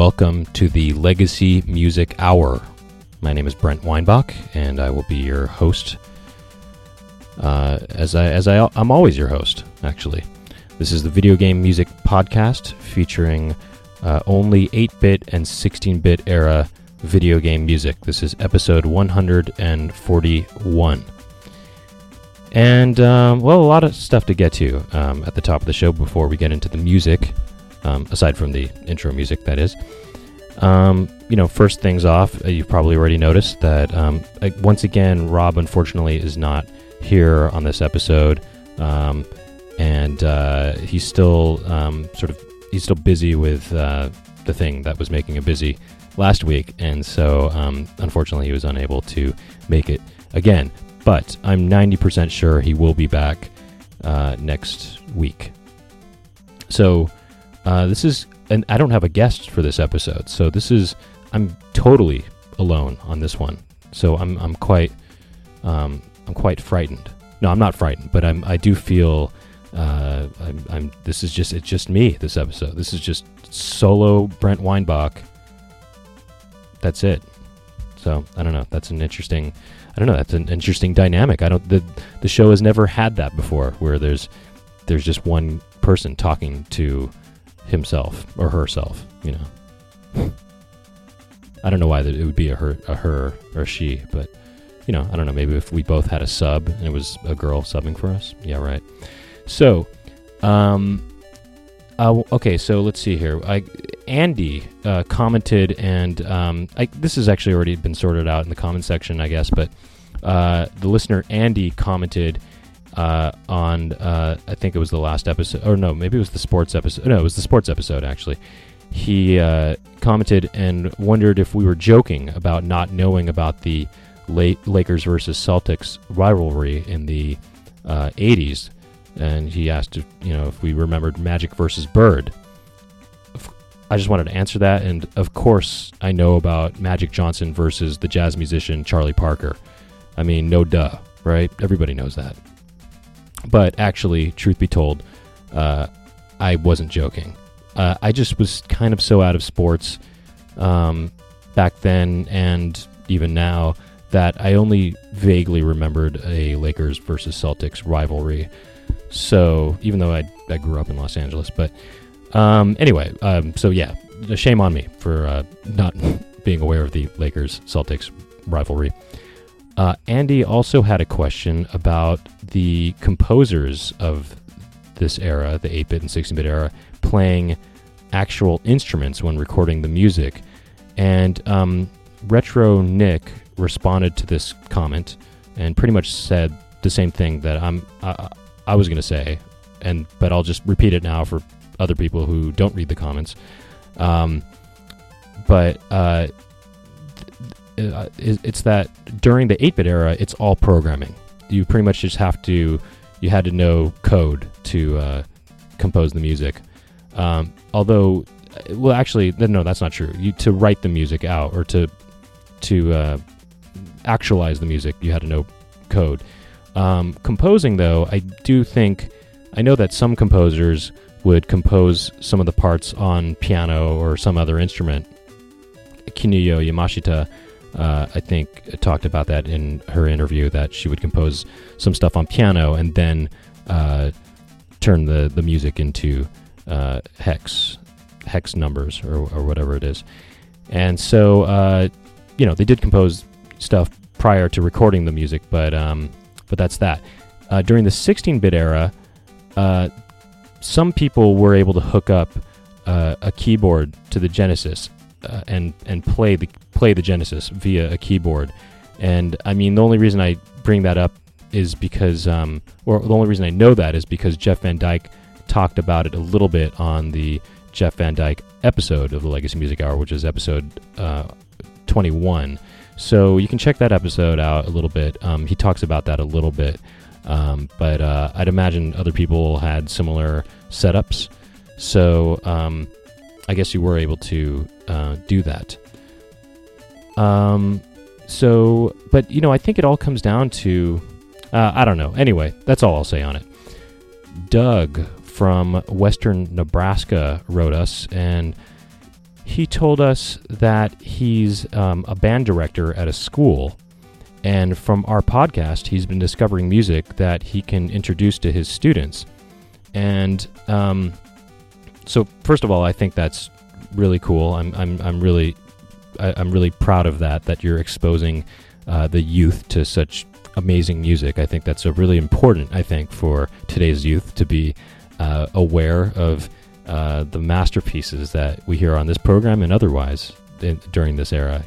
welcome to the Legacy Music Hour. My name is Brent Weinbach, and I will be your host. I'm always your host, actually. This is the video game music podcast featuring only 8-bit and 16-bit era video game music. This is episode 141. And, a lot of stuff to get to at the top of the show before we get into the music, aside from the intro music, that is. First things off, you've probably already noticed that, once again, Rob, unfortunately, is not here on this episode, and he's still he's still busy with the thing that was making him busy last week, and so, unfortunately, he was unable to make it again. But I'm 90% sure he will be back next week. So this is, and I don't have a guest for this episode. So I'm totally alone on this one. So I'm quite frightened. No, I'm not frightened, but I do feel it's just me this episode. This is just solo Brent Weinbach. That's it. So I don't know. That's an interesting dynamic. The show has never had that before, where there's just one person talking to himself or herself, I don't know why it would be a her or she, but I don't know, maybe if we both had a sub and it was a girl subbing for us. Yeah, right. So okay, so let's see here. Andy commented, and this has actually already been sorted out in the comment section, I guess, but the listener Andy commented on, I think it was the last episode, or no, maybe it was the sports episode. No, it was the sports episode, actually. He commented and wondered if we were joking about not knowing about the Lakers versus Celtics rivalry in the 80s. And he asked if we remembered Magic versus Bird. I just wanted to answer that, and of course I know about Magic Johnson versus the jazz musician Charlie Parker. I mean, no duh, right? Everybody knows that. But actually, truth be told, I wasn't joking. I just was kind of so out of sports back then and even now that I only vaguely remembered a Lakers versus Celtics rivalry. So, even though I grew up in Los Angeles. But anyway, so yeah, shame on me for not being aware of the Lakers-Celtics rivalry. Andy also had a question about the composers of this era, the 8-bit and 16-bit era, playing actual instruments when recording the music. And Retro Nick responded to this comment and pretty much said the same thing that I was going to say, but I'll just repeat it now for other people who don't read the comments. It's that during the 8-bit era, it's all programming. You pretty much just you had to know code to compose the music. Although, well, actually, no, that's not true. To write the music out or to actualize the music, you had to know code. Composing, though, I know that some composers would compose some of the parts on piano or some other instrument. Kinuyo Yamashita, I think, talked about that in her interview, that she would compose some stuff on piano and then turn the music into hex numbers or whatever it is. And so, they did compose stuff prior to recording the music, but that's that. During the 16-bit era, some people were able to hook up a keyboard to the Genesis and play the Genesis via a keyboard. And I mean, the only reason I bring that up is because, or the only reason I know that is because Jeff Van Dyke talked about it a little bit on the Jeff Van Dyke episode of the Legacy Music Hour, which is episode 21. So you can check that episode out a little bit. He talks about that a little bit. But I'd imagine other people had similar setups. So I guess you were able to do that. But I think it all comes down to, I don't know. Anyway, that's all I'll say on it. Doug from Western Nebraska wrote us, and he told us that he's a band director at a school, and from our podcast, he's been discovering music that he can introduce to his students. And so, first of all, I think that's really cool. I'm really proud of that you're exposing the youth to such amazing music. I think that's a really important, for today's youth to be aware of the masterpieces that we hear on this program and otherwise during this era.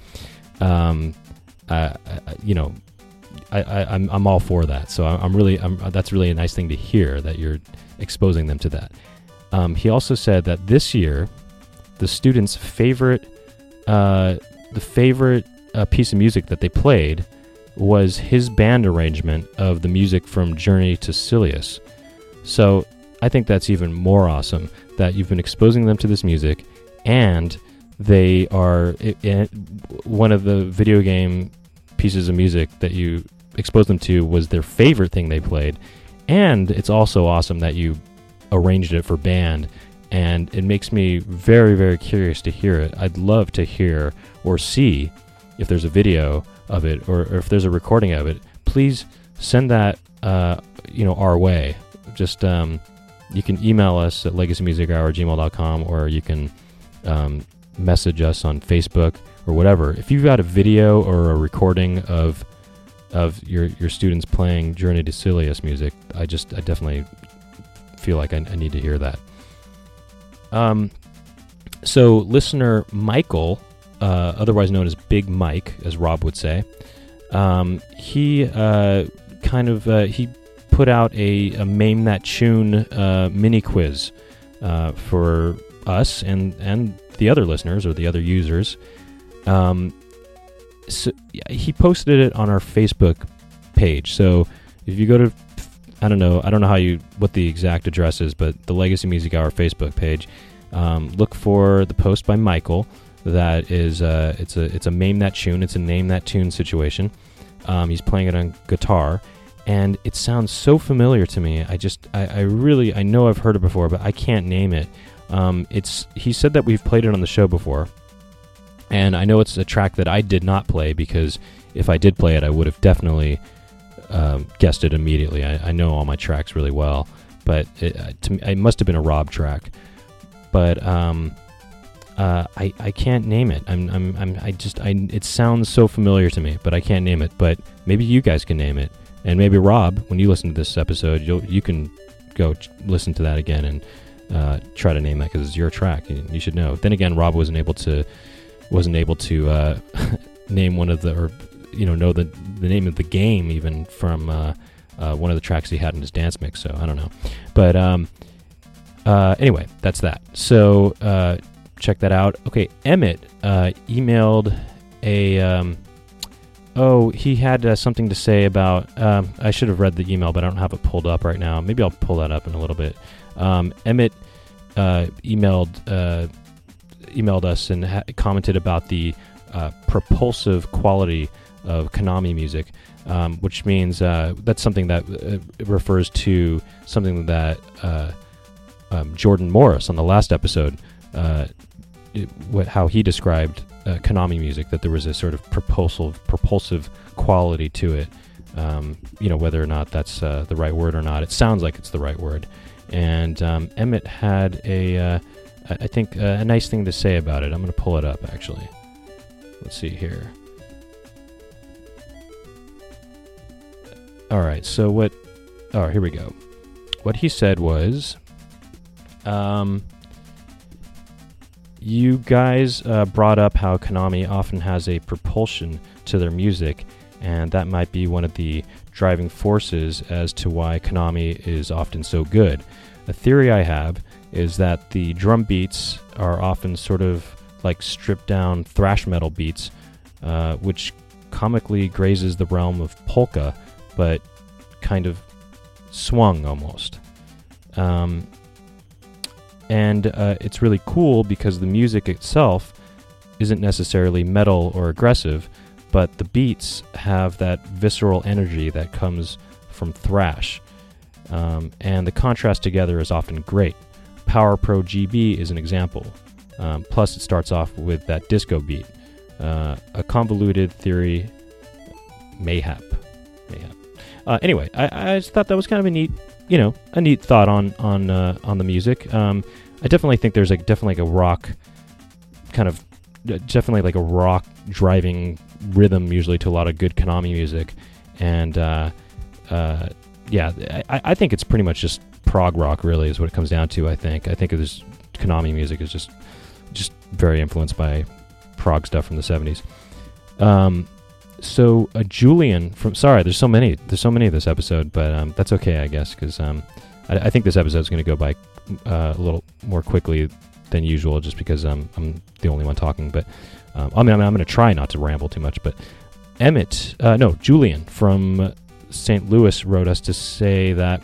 I'm all for that. So that's really a nice thing to hear, that you're exposing them to that. He also said that this year, the students' favorite piece of music that they played was his band arrangement of the music from Journey to Silius. So I think that's even more awesome, that you've been exposing them to this music, and they are one of the video game pieces of music that you exposed them to was their favorite thing they played. And it's also awesome that you arranged it for band, and it makes me very, very curious to hear it. I'd love to hear or see if there's a video of it, or if there's a recording of it. Please send that our way. Just you can email us at legacymusichour@gmail.com, or you can message us on Facebook or whatever. If you've got a video or a recording of your students playing Journey to Silius music, I definitely feel like I need to hear that. So listener Michael, otherwise known as Big Mike, as Rob would say, he put out a Mame That Tune mini quiz for us and the other listeners or the other users. So he posted it on our Facebook page. So if you go to, I don't know what the exact address is, but the Legacy Music Hour Facebook page, look for the post by Michael. That is, it's a Mame That Tune. It's a Name That Tune situation. He's playing it on guitar, and it sounds so familiar to me. I know I've heard it before, but I can't name it. He said that we've played it on the show before, and I know it's a track that I did not play, because if I did play it, I would have definitely guessed it immediately. I know all my tracks really well, but to me, it must have been a Rob track. But I can't name it. It sounds so familiar to me, but I can't name it. But maybe you guys can name it, and maybe Rob, when you listen to this episode, you can go listen to that again and try to name that, because it's your track. You should know. Then again, Rob wasn't able to name one of the, or know the name of the game even from one of the tracks he had in his dance mix. So I don't know, but anyway, that's that. So check that out. Okay, Emmett emailed a. He had something to say about. I should have read the email, but I don't have it pulled up right now. Maybe I'll pull that up in a little bit. Emmett emailed us and commented about the propulsive quality of Konami music, which means that's something that refers to something that Jordan Morris on the last episode, how he described Konami music, that there was a sort of propulsive quality to it. Whether or not that's the right word or not, it sounds like it's the right word. And Emmett had a nice thing to say about it. I'm going to pull it up, actually. Let's see here. All right, so here we go. What he said was, you guys brought up how Konami often has a propulsion to their music, and that might be one of the driving forces as to why Konami is often so good. A theory I have is that the drum beats are often sort of like stripped down thrash metal beats, which comically grazes the realm of polka, but kind of swung almost. And it's really cool because the music itself isn't necessarily metal or aggressive, but the beats have that visceral energy that comes from thrash. And the contrast together is often great. Power Pro GB is an example. Plus, it starts off with that disco beat. A convoluted theory, mayhap. Anyway, I just thought that was kind of a neat thought on the music. I definitely think there's definitely a rock kind of, definitely like a rock driving rhythm usually to a lot of good Konami music, and I think it's pretty much just prog rock really is what it comes down to. I think this Konami music is just very influenced by prog stuff from the 70s. So Julian there's so many of this episode, but that's okay, I guess, because I think this episode is going to go by a little more quickly than usual, just because I'm the only one talking. But I'm going to try not to ramble too much. But Julian from St. Louis wrote us to say that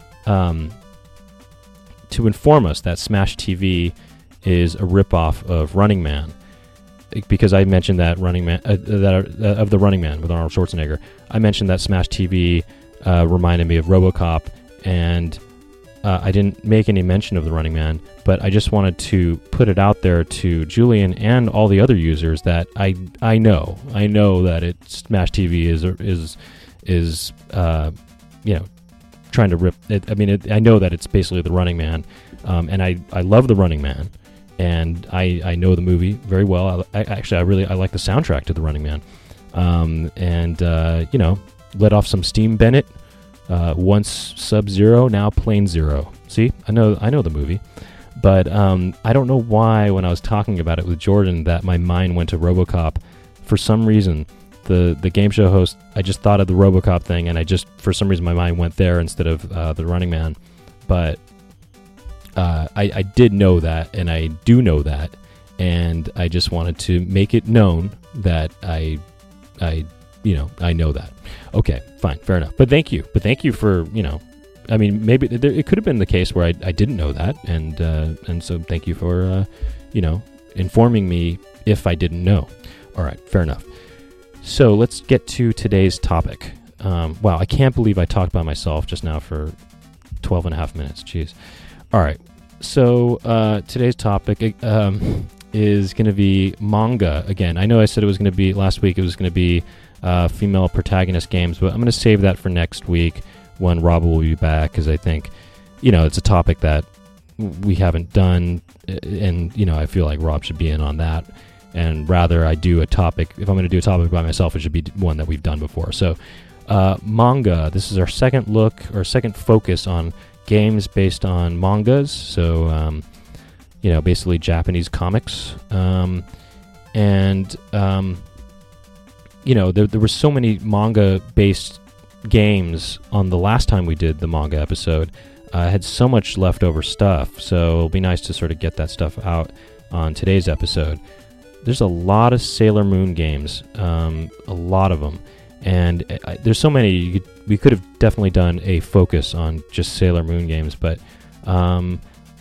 to inform us that Smash TV is a ripoff of Running Man, because I mentioned that Running Man of the Running Man with Arnold Schwarzenegger. I mentioned that Smash TV reminded me of RoboCop, and I didn't make any mention of the Running Man, but I just wanted to put it out there to Julian and all the other users that I know that Smash TV is trying to rip it. I know that it's basically the Running Man, and I love the Running Man, and I know the movie very well. I like the soundtrack to the Running Man, let off some Steam Bennett. Once Sub-Zero, now Plane Zero. See, I know the movie, but I don't know why when I was talking about it with Jordan that my mind went to RoboCop. For some reason, the game show host, I just thought of the RoboCop thing, and for some reason my mind went there instead of the Running Man. But I did know that, and I do know that, and I just wanted to make it known that I know that. Okay, fine, fair enough. But thank you for, maybe it could have been the case where I didn't know that, and so thank you for, informing me if I didn't know. All right, fair enough. So let's get to today's topic. Wow, I can't believe I talked by myself just now for 12 and a half minutes. Jeez. All right, so today's topic is going to be manga. Again, I know I said it was going to be, last week it was going to be female protagonist games, but I'm going to save that for next week when Rob will be back, because I think, it's a topic that we haven't done, and, I feel like Rob should be in on that. And rather I do a topic, if I'm going to do a topic by myself, it should be one that we've done before. So manga, this is our second focus on games based on mangas. So, basically Japanese comics. There were so many manga-based games on the last time we did the manga episode. I had so much leftover stuff, so it'll be nice to sort of get that stuff out on today's episode. There's a lot of Sailor Moon games, a lot of them, and there's so many. We could have definitely done a focus on just Sailor Moon games, but since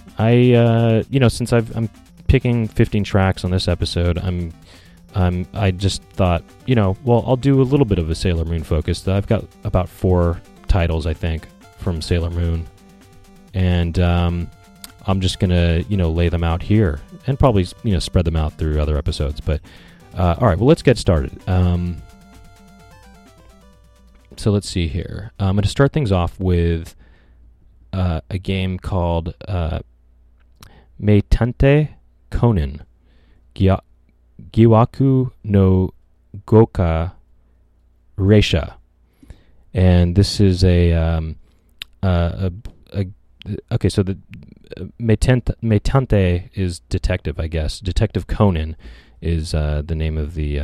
I'm picking 15 tracks on this episode, I just thought, I'll do a little bit of a Sailor Moon focus. I've got about 4 titles, I think, from Sailor Moon, and I'm just gonna, lay them out here and probably, spread them out through other episodes. But all right, well, let's get started. So let's see here. I'm going to start things off with a game called Meitante Konin Giwaku no Goka Reisha, and this is okay. So the Meitante is detective, I guess. Detective Conan is the name of the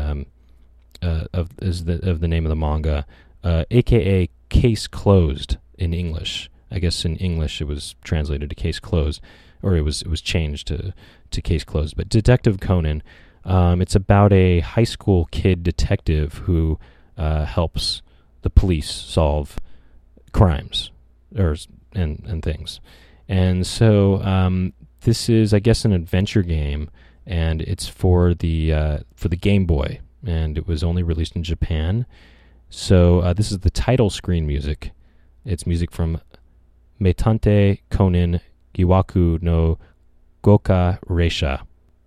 the name of the manga, aka Case Closed in English. I guess in English it was translated to Case Closed, or it was changed to Case Closed. But Detective Conan, it's about a high school kid detective who helps the police solve crimes and things. And so this is, I guess, an adventure game, and it's for the Game Boy, and it was only released in Japan. So this is the title screen music. It's music from Meitante Konin Giwaku no Goka Reisha.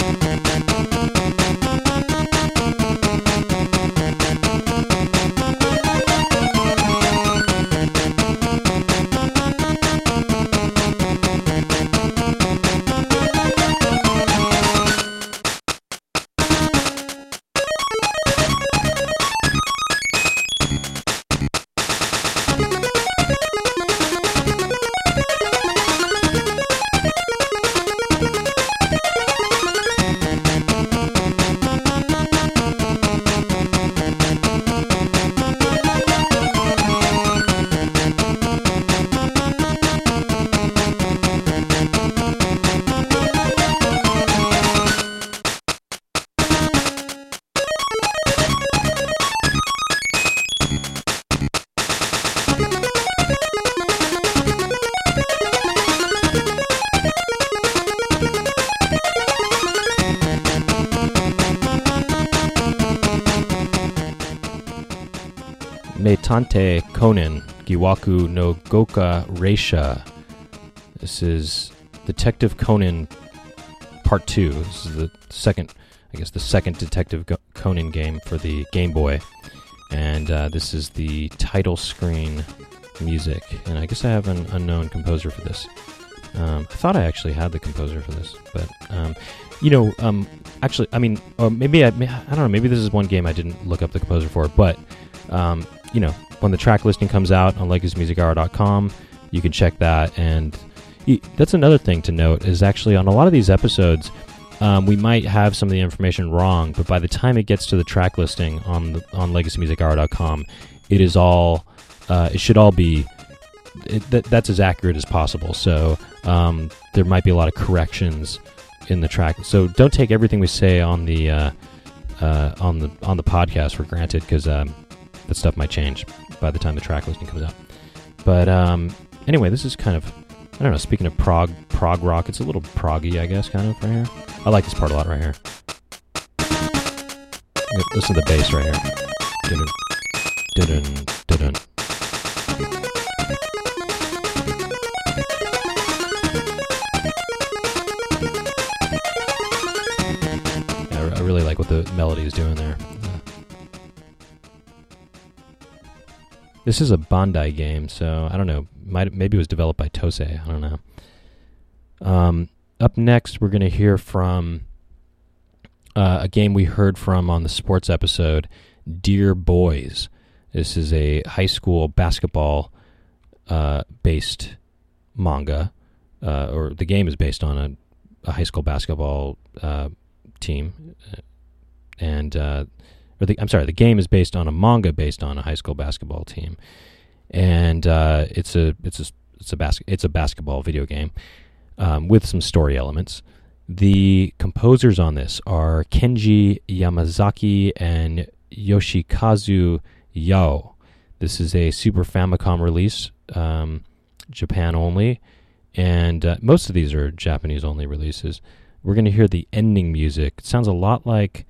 Meitante Konin Giwaku no Goka Reisha. This is Detective Conan Part 2. This is the second Detective Conan game for the Game Boy. And this is the title screen music. And I guess I have an unknown composer for this. I thought I actually had the composer for this. But, actually, I mean, or maybe I don't know, maybe this is one game I didn't look up the composer for. But, when the track listing comusout on legacymusichour.com, you can check that. And that's another thing to note is actually on a lot of these episodes, we might have some of the information wrong, but by the time it gets to the track listing on legacymusichour.com, it is all, it should all be, that's as accurate as possible. So there might be a lot of corrections in the track. So don't take everything we say on the podcast for granted, because that stuff might change by the time the track listing comes out. But anyway, this is kind of, I don't know, speaking of prog rock, it's a little proggy, I guess, kind of right here. I like this part a lot right here. Listen to the bass right here. Dun-dun, dun-dun, dun-dun. Yeah, I really like what the melody is doing there. This is a Bandai game, so I don't know. Maybe it was developed by Tosei. I don't know. Up next, we're going to hear from a game we heard from on the sports episode, Dear Boys. This is a high school basketball based manga, or the game is based on a high school basketball team, and the game is based on a manga based on a high school basketball team, and it's a basketball video game with some story elements. The composers on this are Kenji Yamazaki and Yoshikazu Yao. This is a Super Famicom release, Japan only, and most of these are Japanese only releases. We're going to hear the ending music. It sounds a lot like,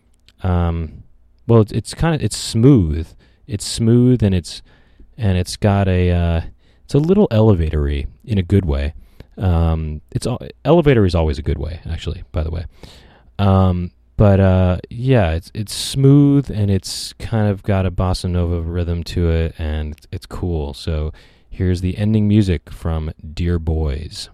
it's smooth. It's smooth, and it's got it's a little elevator-y in a good way. Elevator is always a good way, actually, by the way. It's smooth, and it's kind of got a bossa nova rhythm to it, and it's cool. So here's the ending music from Dear Boys.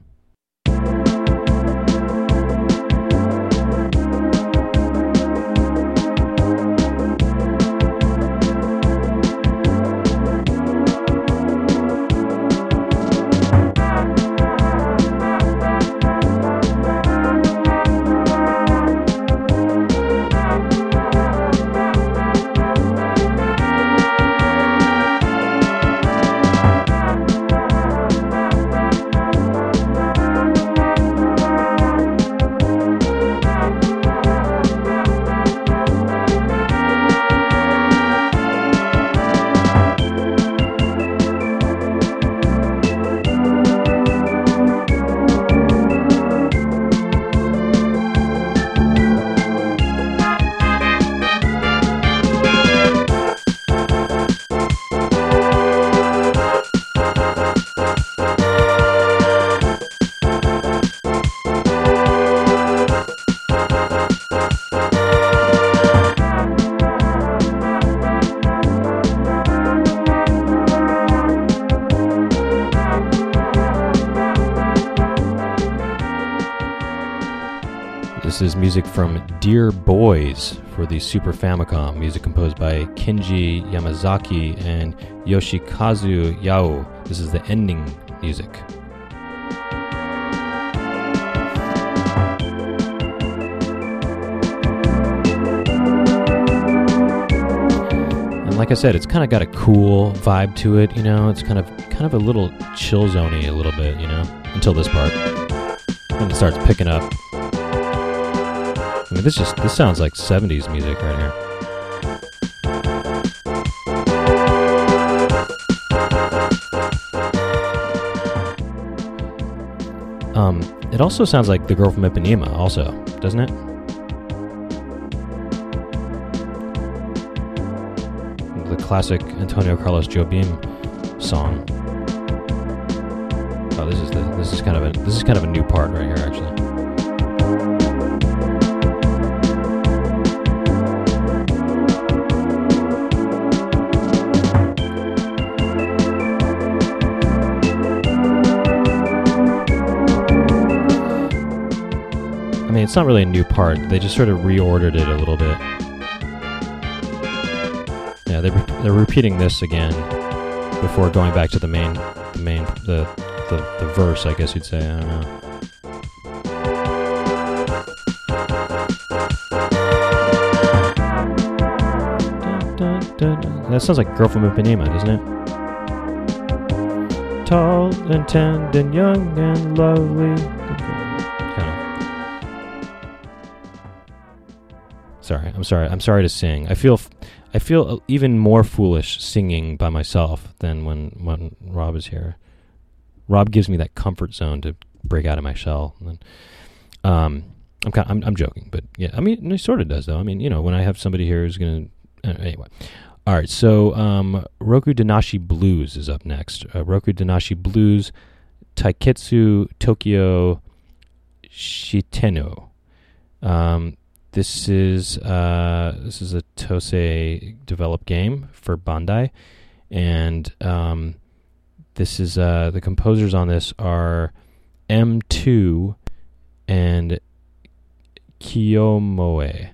This is music from Dear Boys for the Super Famicom, music composed by Kenji Yamazaki and Yoshikazu Yao. This is the ending music. And like I said, it's kind of got a cool vibe to it, you know. It's kind of a little chill zoney a little bit, you know, until this part. When it starts picking up. I mean, this sounds like 70s music right here. It also sounds like The Girl from Ipanema also, doesn't it? The classic Antonio Carlos Jobim song. Oh, this is kind of a new part right here, actually. I mean, it's not really a new part. They just sort of reordered it a little bit. Yeah, they're repeating this again before going back to the verse, I guess you'd say. I don't know. That sounds like Girl from Ipanema, doesn't it? Tall and tender and young and lovely. I'm sorry to sing. I feel even more foolish singing by myself than when Rob is here. Rob gives me that comfort zone to break out of my shell. And, I'm joking, but yeah, I mean, it sort of does though. I mean, you know, when I have somebody here who's gonna anyway. All right, so Roku Danashi Blues is up next. Roku Danashi Blues, Taiketsu Tokyo Shiteno. This is a Tosei developed game for Bandai, and this is the composers on this are M2 and Kiyomoe.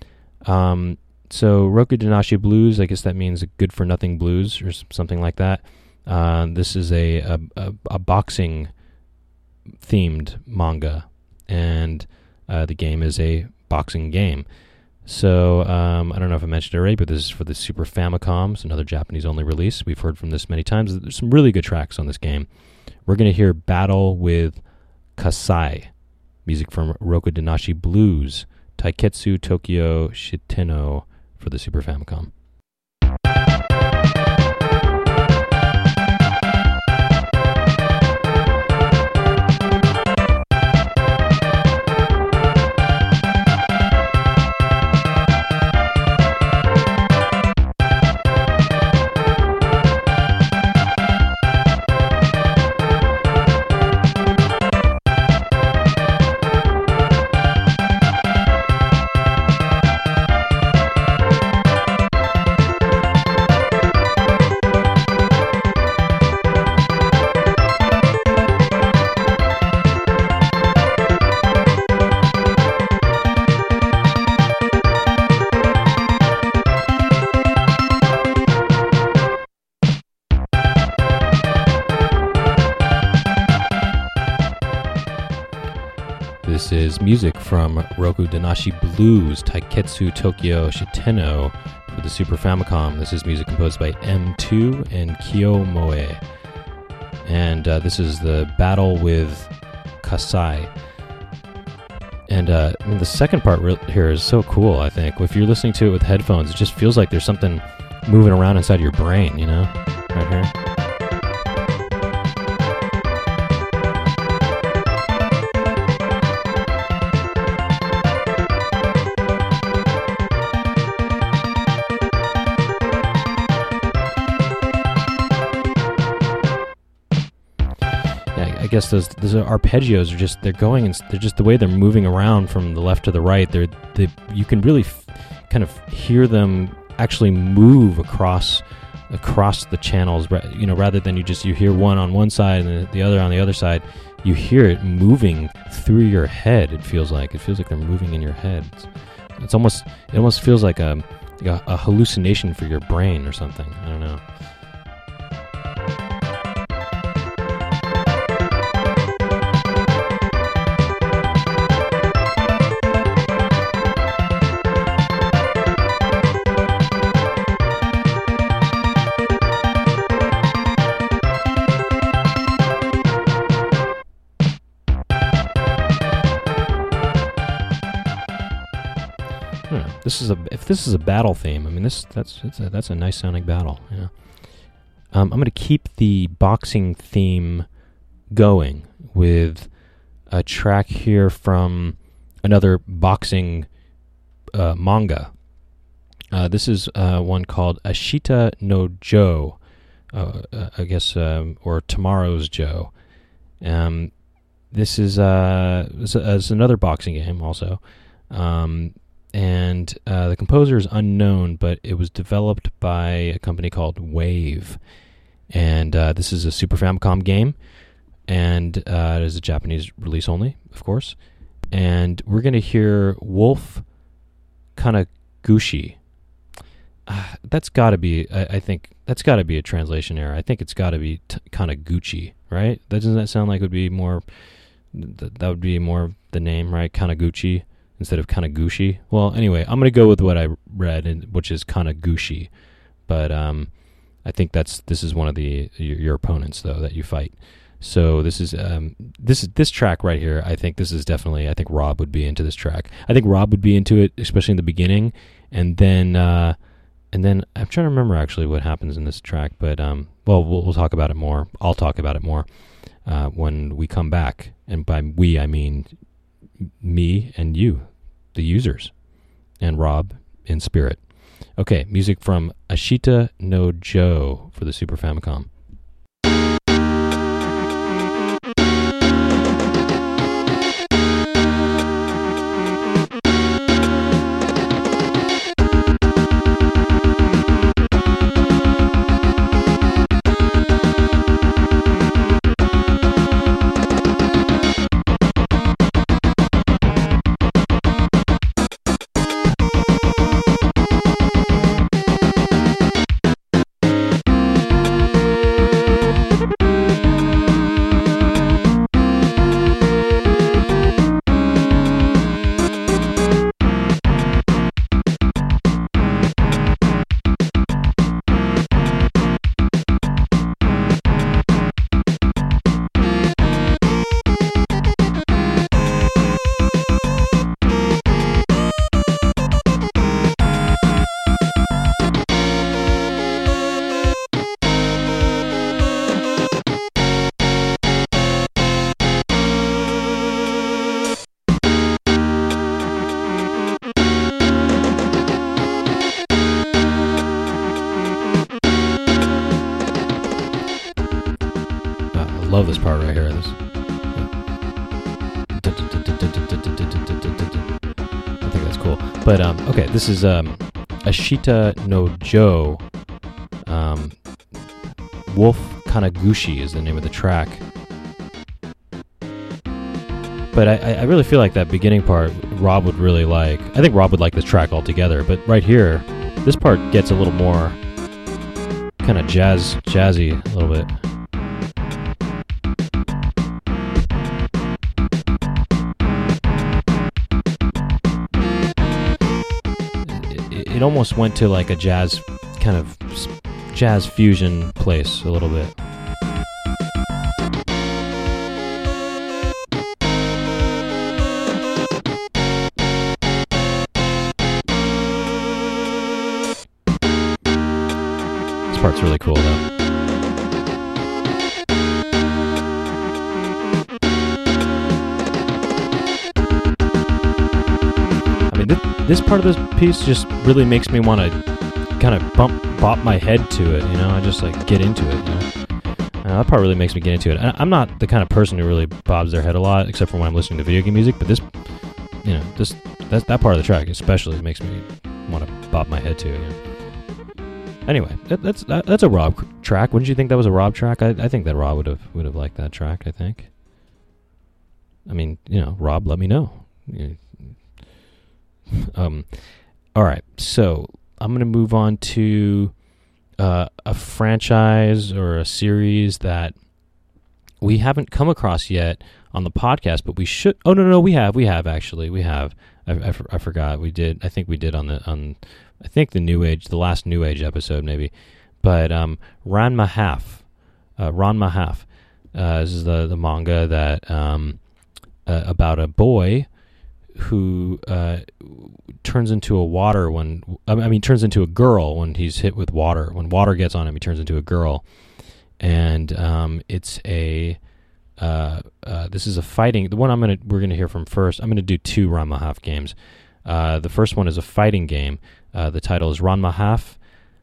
So Roku Danashi Blues, I guess that means good for nothing blues or something like that. This is a boxing themed manga, and the game is a boxing game. So I don't know if I mentioned it already, but this is for the Super Famicom. It's another Japanese-only release. We've heard from this many times. There's some really good tracks on this game. We're going to hear Battle with Kasai, music from Roku Danashi Blues, Taiketsu Tokyo Shiteno for the Super Famicom. This is music from Roku Danashi Blues, Taiketsu Tokyo Shiteno for the Super Famicom. This is music composed by M2 and Kiyomoe. And this is the Battle with Kasai. And the second part here is so cool, I think. If you're listening to it with headphones, it just feels like there's something moving around inside your brain, you know? Right here. I guess those arpeggios are just they're just the way they're moving around from the left to the right. You can really kind of hear them actually move across the channels. You know, rather than you hear one on one side and the other on the other side. you hear it moving through your head. It feels like they're moving in your head. It almost feels like a hallucination for your brain or something. I don't know. If this is a battle theme, I mean that's a nice sounding battle. Yeah. I'm going to keep the boxing theme going with a track here from another boxing manga. This is one called Ashita no Joe, I guess, or Tomorrow's Joe. This is another boxing game also. And the composer is unknown, but it was developed by a company called Wave. And this is a Super Famicom game, and it is a Japanese release only, of course. And we're going to hear Wolf Kanaguchi. That's got to be, I think, that's got to be a translation error. I think it's got to be Kanaguchi, right? Doesn't that sound like it would be more, that would be more the name, right? Kanaguchi instead of Kanaguchi. Well, anyway, I'm going to go with what I read, which is Kanaguchi. But I think this is one of your opponents, though, that you fight. So this is this track right here. I think Rob would be into this track. I think Rob would be into it, especially in the beginning, and then I'm trying to remember actually what happens in this track. But we'll talk about it more. I'll talk about it more when we come back, and by we I mean me and you, the users, and Rob in spirit. Okay, music from Ashita no Joe for the Super Famicom. Love this part right here. I think that's cool. But okay, this is Ashita no Joe. Wolf Kanaguchi is the name of the track. But I really feel like that beginning part Rob would really like. I think Rob would like this track altogether. But right here, this part gets a little more kind of jazzy a little bit. It almost went to like a jazz fusion place a little bit. This part's really cool though. This part of this piece just really makes me want to kind of bop my head to it, you know. I just like get into it, you know. That part really makes me get into it. I'm not the kind of person who really bobs their head a lot, except for when I'm listening to video game music. But this, you know, that part of the track especially makes me want to bob my head to it. You know? Anyway, that's a Rob track. Wouldn't you think that was a Rob track? I think that Rob would have liked that track. I think. I mean, Rob, let me know. All right, so I'm going to move on to a franchise or a series that we haven't come across yet on the podcast, but we should. Oh no, we have actually. We have. I forgot. We did. I think we did on I think the last New Age episode maybe. But Ranma Half. This is the manga that about a boy who turns into turns into a girl when he's hit with water. When water gets on him, he turns into a girl, and it's a this is a fighting. The one we're gonna hear from first. I'm gonna do 2 Ranma Half games. The first one is a fighting game. The title is Ranma Half.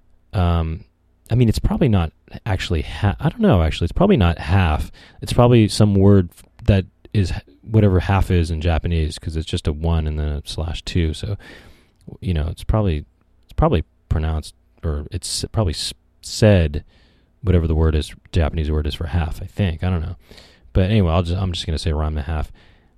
It's probably not actually I don't know, actually. It's probably not half. It's probably some word that is whatever half is in Japanese, because it's just a 1 and then a /2. So, it's probably pronounced, or it's probably said whatever the word is, Japanese word is for half, I think. I don't know. But anyway, I'm just going to say Ranma Half.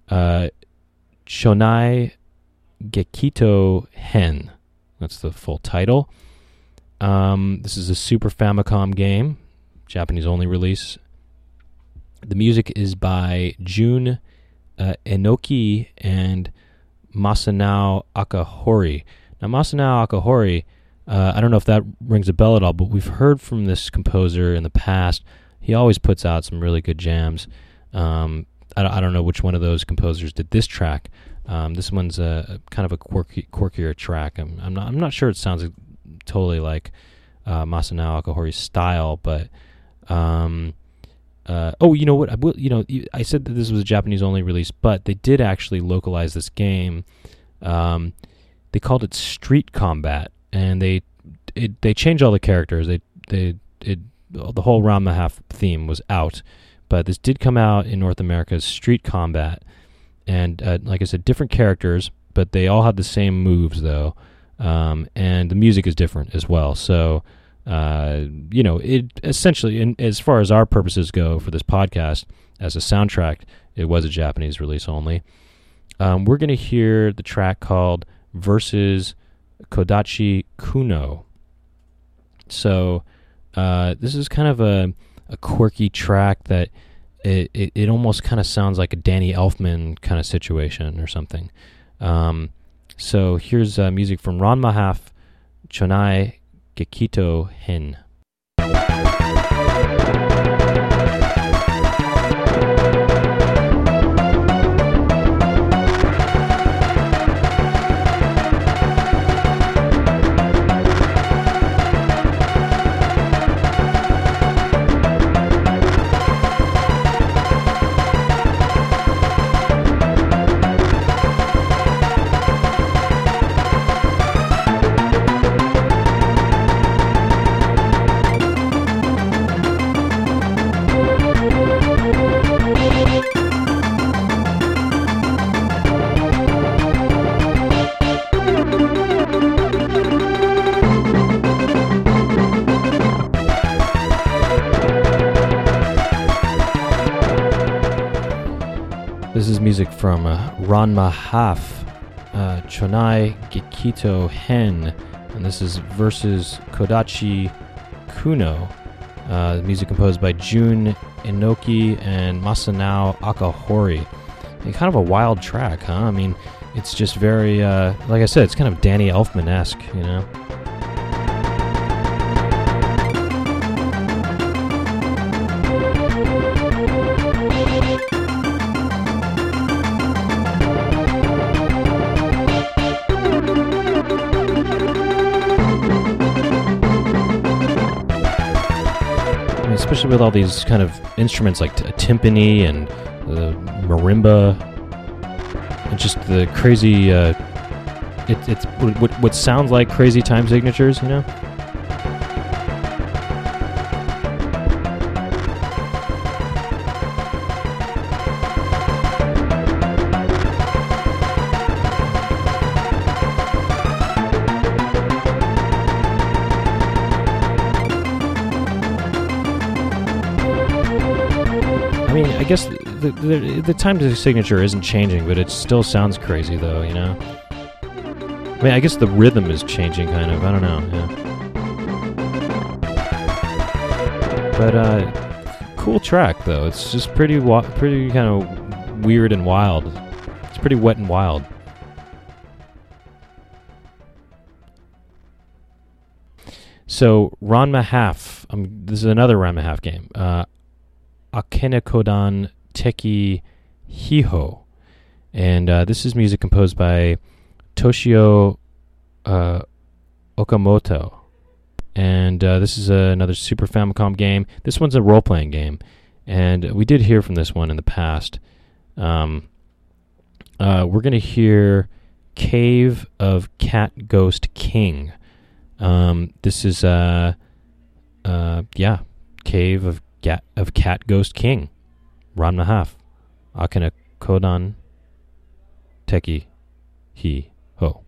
Shonai Gekito Hen. That's the full title. This is a Super Famicom game, Japanese only release. The music is by Jun Enoki and Masanao Akahori. Now, Masanao Akahori, I don't know if that rings a bell at all, but we've heard from this composer in the past. He always puts out some really good jams. I don't know which one of those composers did this track. This one's a kind of a quirkier track. I'm not sure it sounds totally like Masanao Akahori's style, but you know what? I said that this was a Japanese only release, but they did actually localize this game. They called it Street Combat, and they changed all the characters. The whole Ranma Half theme was out, but this did come out in North America as Street Combat, and like I said, different characters, but they all had the same moves though, and the music is different as well. So. It essentially, and as far as our purposes go for this podcast, as a soundtrack, it was a Japanese release only. We're going to hear the track called Versus Kodachi Kuno. So this is kind of a quirky track that it almost kind of sounds like a Danny Elfman kind of situation or something. So here's music from Ranma Half, Chonai Gekito Hen. This is music from Ranma Half, Chonai Gekito Hen, and this is Versus Kodachi Kuno. Music composed by Jun Enoki and Masanao Akahori. And kind of a wild track, huh? I mean, it's just very, like I said, it's kind of Danny Elfman-esque, you know? Especially with all these kind of instruments like a timpani and the marimba, and just the crazy, it's what sounds like crazy time signatures, you know? I guess the time to signature isn't changing, but it still sounds crazy though, you know. I mean, I guess the rhythm is changing, kind of. I don't know. Yeah. But cool track though. It's just pretty kind of weird and wild. It's pretty wet and wild. So Ranma Half. This is another Ranma Half game. Akene Kodan Teki Hiho, and this is music composed by Toshio Okamoto, and this is another Super Famicom game. This one's a role-playing game, and we did hear from this one in the past. We're going to hear Cave of Cat Ghost King. This is Cave of Cat Ghost King, Ranma Half, Akane Kodan Teki Hi Ho.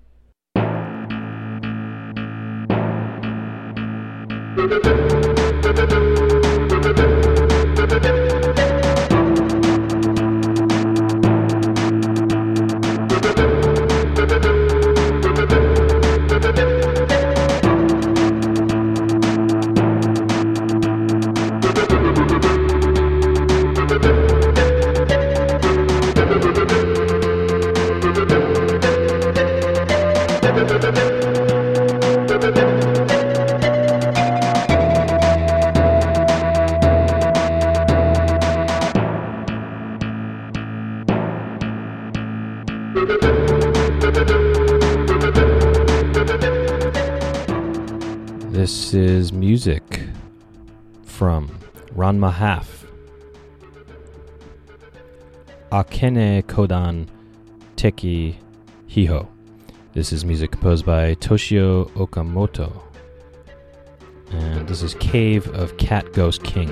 This is music from Ranma Half, Akene Kodan Teki Hiho. This is music composed by Toshio Okamoto. And this is Cave of Cat Ghost King.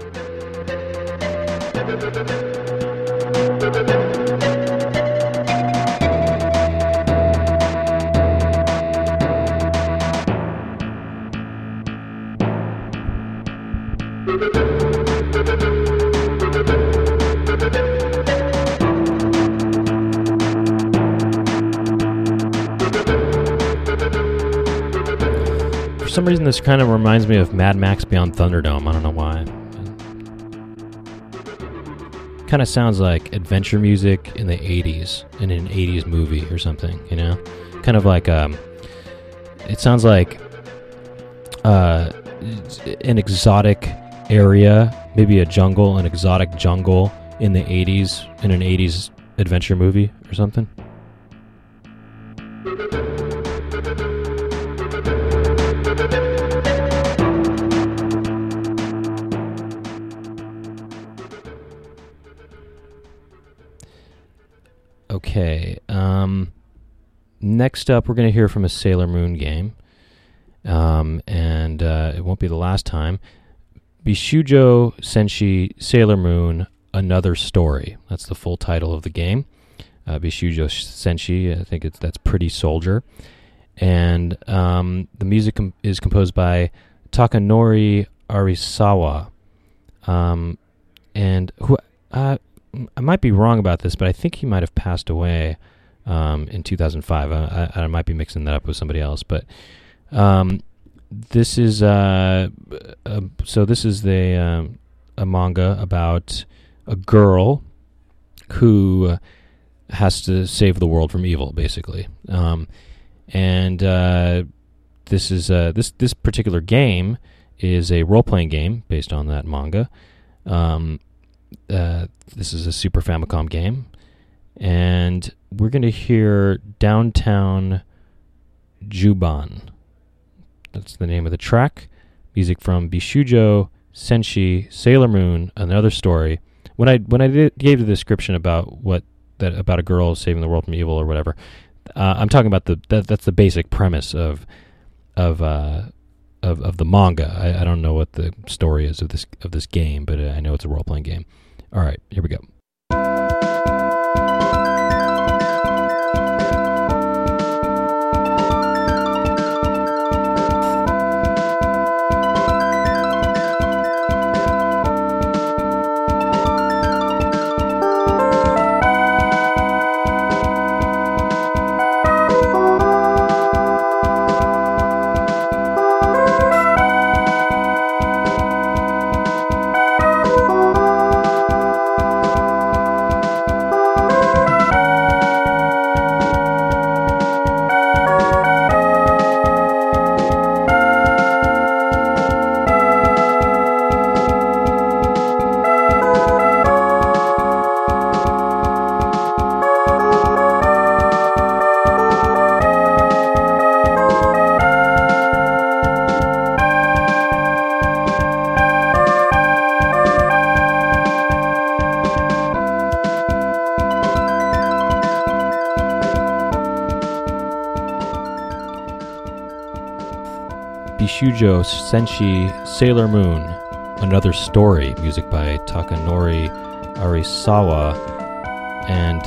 For some reason, this kind of reminds me of Mad Max Beyond Thunderdome. I don't know why. Kind of sounds like adventure music in the 80s, in an 80s movie or something, you know? Kind of like, it sounds like an exotic area, maybe an exotic jungle in the 80s, in an 80s adventure movie or something. Okay, next up we're going to hear from a Sailor Moon game, and it won't be the last time. Bishujo Senshi Sailor Moon Another Story. That's the full title of the game. Bishujo Senshi, I think that's Pretty Soldier. And the music is composed by Takanori Arisawa. And who... I might be wrong about this, but I think he might have passed away in 2005. I might be mixing that up with somebody else, but this is this is a manga about a girl who has to save the world from evil, basically. And this is this particular game is a role-playing game based on that manga. This is a Super Famicom game, and we're going to hear Downtown Juban. That's the name of the track. Music from Bishujo Senshi Sailor Moon Another Story. When I gave the description about about a girl saving the world from evil or whatever, I'm talking about that's the basic premise of the manga. I don't know what the story is of this game, but I know it's a role-playing game. All right, here we go. Bishujo Senshi Sailor Moon, Another Story, music by Takanori Arisawa. And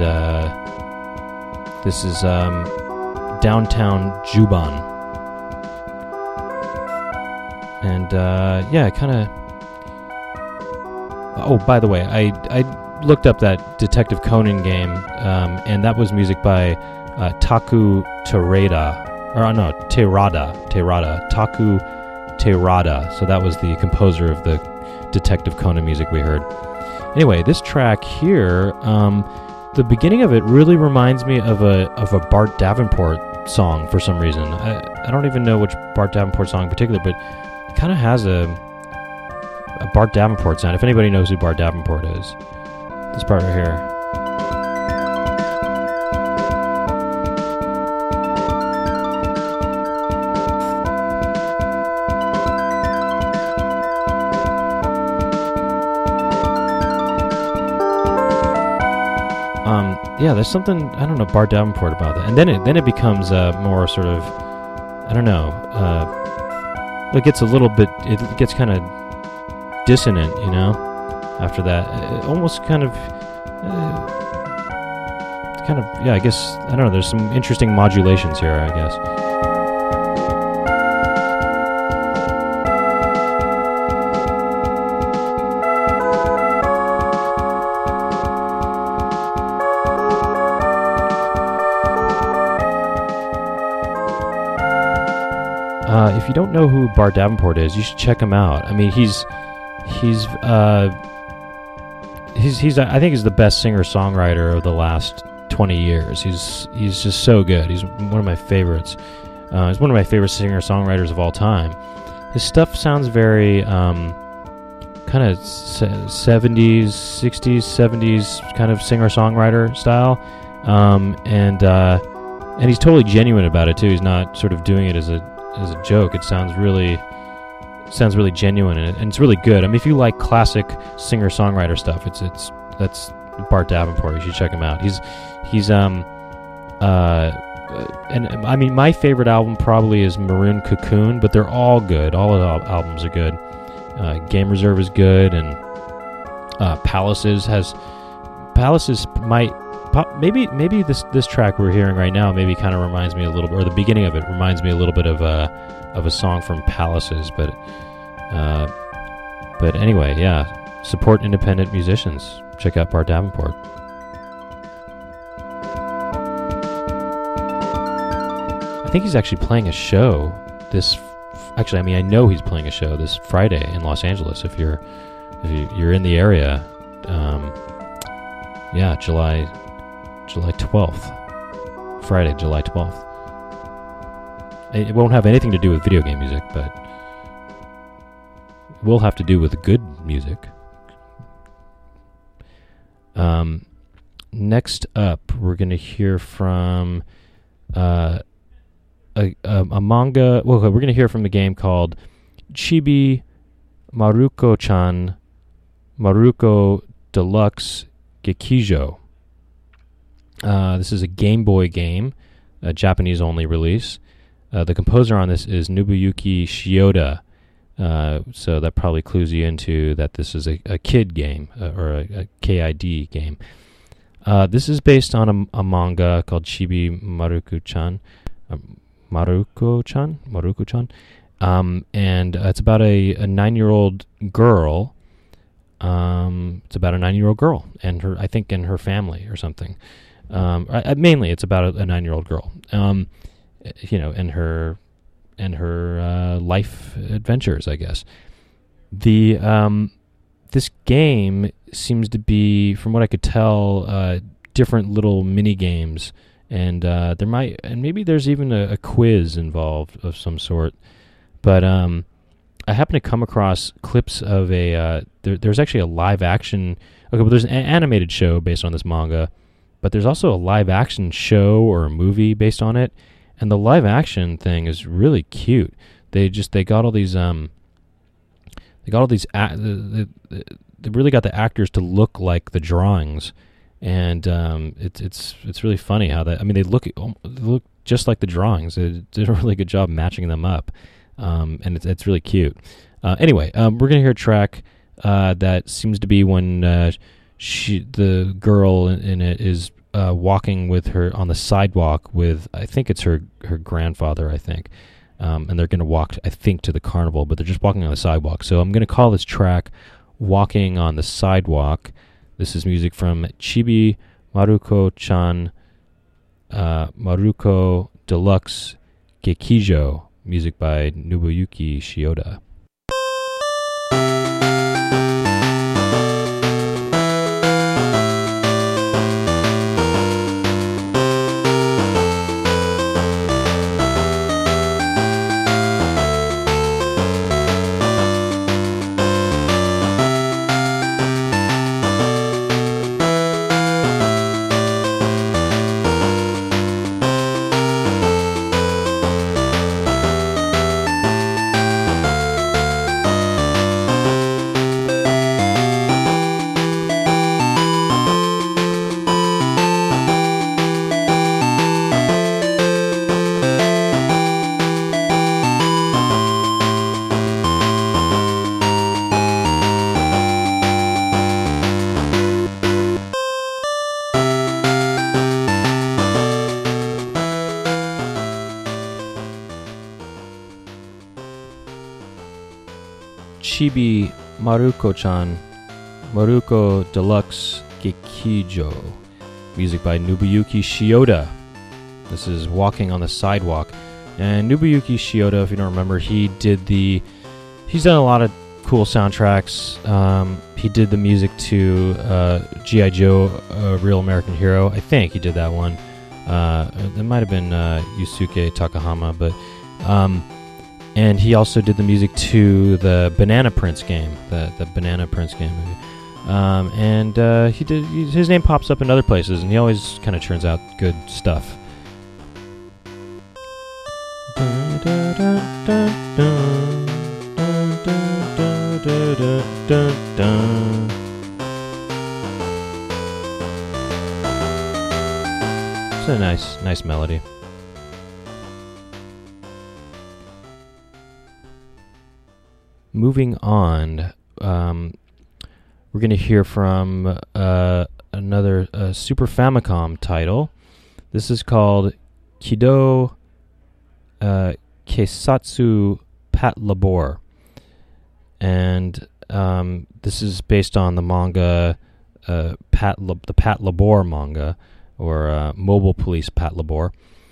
this is Downtown Juban. And yeah, kind of... Oh, by the way, I looked up that Detective Conan game, and that was music by Taku Terada. Or no, Terada. Taku Terada. So that was the composer of the Detective Conan music we heard. Anyway, this track here, the beginning of it really reminds me of a Bart Davenport song for some reason. I don't even know which Bart Davenport song in particular, but it kind of has a Bart Davenport sound. If anybody knows who Bart Davenport is, this part right here. Yeah, there's something, I don't know, Bart Davenport about that. And then it becomes more sort of, I don't know, it gets a little bit, it gets kind of dissonant, you know, after that. It almost kind of, yeah, I guess, I don't know, there's some interesting modulations here, I guess. If you don't know who Bart Davenport is, you should check him out. I mean, he's I think he's the best singer-songwriter of the last 20 years. He's just so good. He's one of my favorites. He's one of my favorite singer-songwriters of all time. His stuff sounds very kind of 70s, 60s, 70s kind of singer-songwriter style, and he's totally genuine about it too. He's not sort of doing it as a joke. It sounds really genuine, and it's really good. I mean, if you like classic singer-songwriter stuff, that's Bart Davenport. You should check him out. He's and I mean, my favorite album probably is Maroon Cocoon, but they're all good. All of the albums are good. Game Reserve is good, and Palaces might. Maybe this track we're hearing right now maybe kind of reminds me a little bit, or the beginning of it reminds me a little bit of a song from Palaces, but anyway, yeah, support independent musicians. Check out Bart Davenport. I think he's actually playing a show I know he's playing a show this Friday in Los Angeles. If you're in the area, yeah, July 12th. Friday, July 12th. It won't have anything to do with video game music, but it will have to do with good music. Next up, we're going to hear from a manga. Well, we're going to hear from a game called Chibi Maruko-chan Maruko Deluxe Gekijo. This is a Game Boy game, a Japanese-only release. The composer on this is Nobuyuki Shioda, so that probably clues you into that this is a kid game, or a KID game. This is based on a manga called Chibi Maruko-chan, and it's about a 9-year-old girl. It's about a 9-year-old girl and her family or something. Mainly, it's about a 9-year-old girl, and her life adventures, I guess. This game seems to be, from what I could tell, different little mini games, and maybe there's even a quiz involved of some sort. But I happened to come across clips of there's actually a live action. Okay, well, there's an animated show based on this manga. But there's also a live-action show or a movie based on it, and the live-action thing is really cute. They got all these they really got the actors to look like the drawings, and it's really funny how that. I mean, they look just like the drawings. They did a really good job matching them up. and it's really cute. Anyway, we're gonna hear a track that seems to be when the girl in it is walking with her on the sidewalk with, I think it's her grandfather, I think. And they're going to walk, I think, to the carnival, but they're just walking on the sidewalk. So I'm going to call this track Walking on the Sidewalk. This is music from Chibi Maruko-chan, Maruko Deluxe Gekijo, music by Nobuyuki Shioda. Chibi Maruko-chan, Maruko Deluxe Gekijo, music by Nobuyuki Shioda. This is Walking on the Sidewalk. And Nobuyuki Shioda, if you don't remember, he's done a lot of cool soundtracks. He did the music to G.I. Joe, Real American Hero. I think he did that one. It might have been Yusuke Takahama, but and he also did the music to the Banana Prince game, the Banana Prince game movie. And his name pops up in other places, and he always kind of turns out good stuff. It's a nice melody. Moving on, we're going to hear from another Super Famicom title. This is called Kido Keisatsu Patlabor. And this is based on the manga, the Patlabor manga, or Mobile Police Patlabor.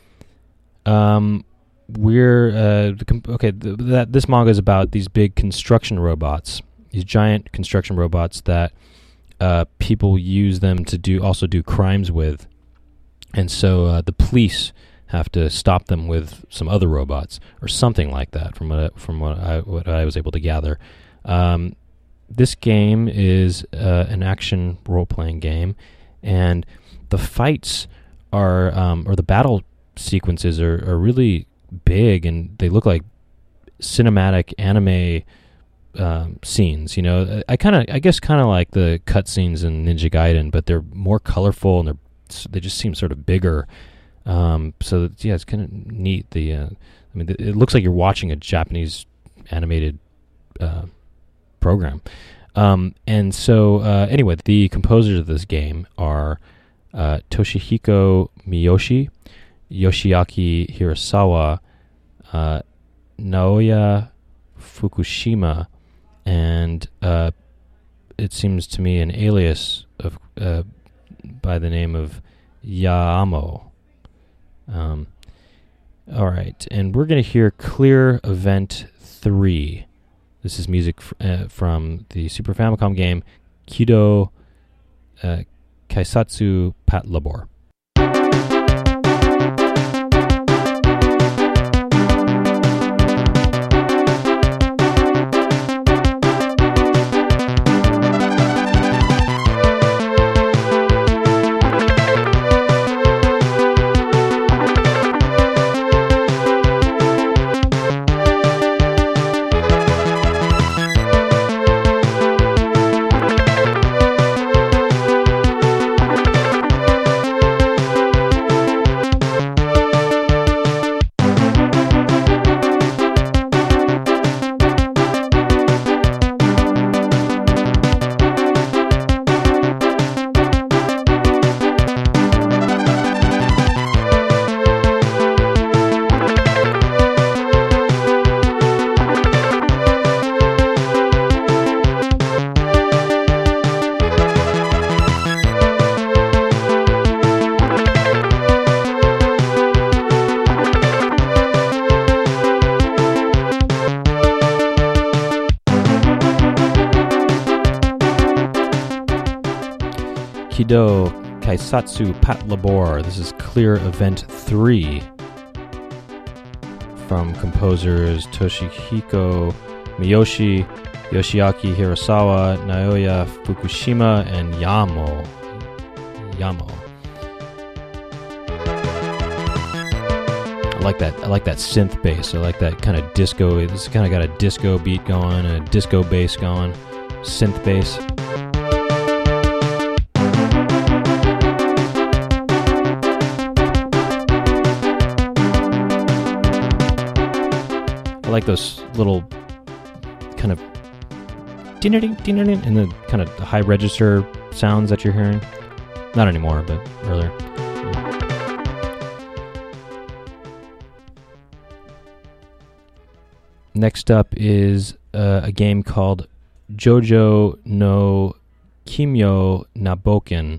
This manga is about these big construction robots, these giant construction robots that people use them to do crimes with, and so the police have to stop them with some other robots or something like that. From what I was able to gather, this game is an action role-playing game, and the fights are or the battle sequences are really big, and they look like cinematic anime scenes. You know, I guess kind of like the cutscenes in Ninja Gaiden, but they're more colorful and they just seem sort of bigger. So yeah, it's kind of neat. It looks like you're watching a Japanese animated program. And so anyway, the composers of this game are Toshihiko Miyoshi, Yoshiaki Hirasawa, Naoya Fukushima, and it seems to me an alias of by the name of Yaamo. All right, and we're going to hear Clear Event 3. This is music from the Super Famicom game Kido Keisatsu Patlabor. Kido Kaisatsu Pat Labor. This is Clear Event 3 from composers Toshihiko Miyoshi, Yoshiaki Hirasawa, Naoya Fukushima, and Yamo. I like that synth bass. I like that kind of disco. It's kind of got a disco beat going, a disco bass going, synth bass. I like those little kind of ding-a-ding, and the kind of high register sounds that you're hearing. Not anymore, but earlier. Next up is a game called Jojo no Kimyo Naboken.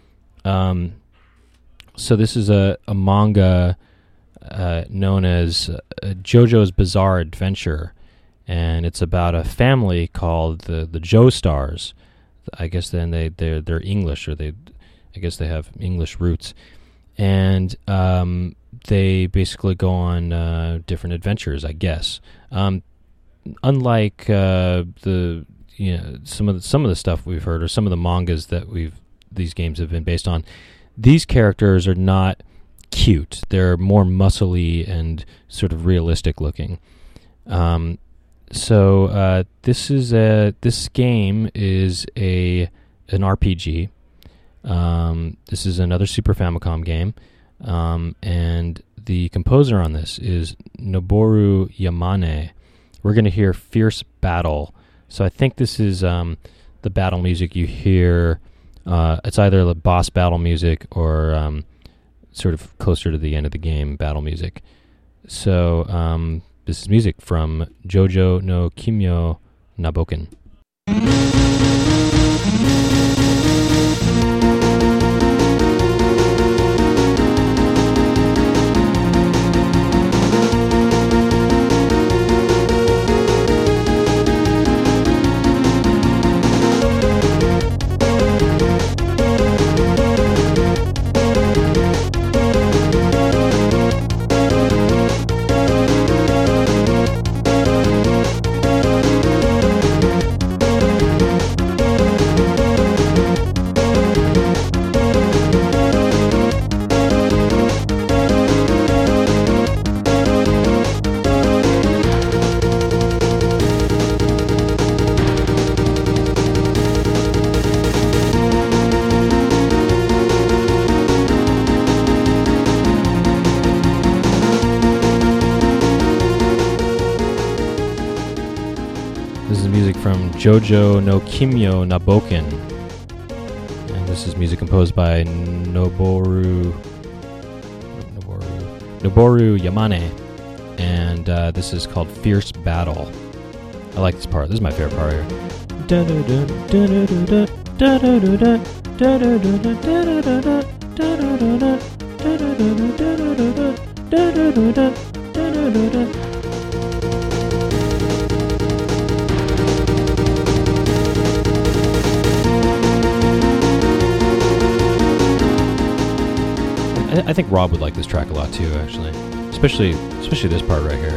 So this is a manga known as JoJo's Bizarre Adventure, and it's about a family called the Joestars. I guess then they're English, or I guess they have English roots, and they basically go on different adventures, I guess. Unlike some of the stuff we've heard, or some of the mangas that these games have been based on, these characters are not cute. They're more muscly and sort of realistic looking. So this game is an RPG. This is another Super Famicom game, and the composer on this is Noboru Yamane. We're going to hear Fierce Battle. So I think this is the battle music you hear. It's either the boss battle music or sort of closer to the end of the game battle music. So this is music from Jojo no Kimyo Naboken. Jojo no Kimyo Naboken, and this is music composed by Noboru Yamane, and this is called Fierce Battle. I like this part. This is my favorite part here. I think Rob would like this track a lot too, actually, especially this part right here.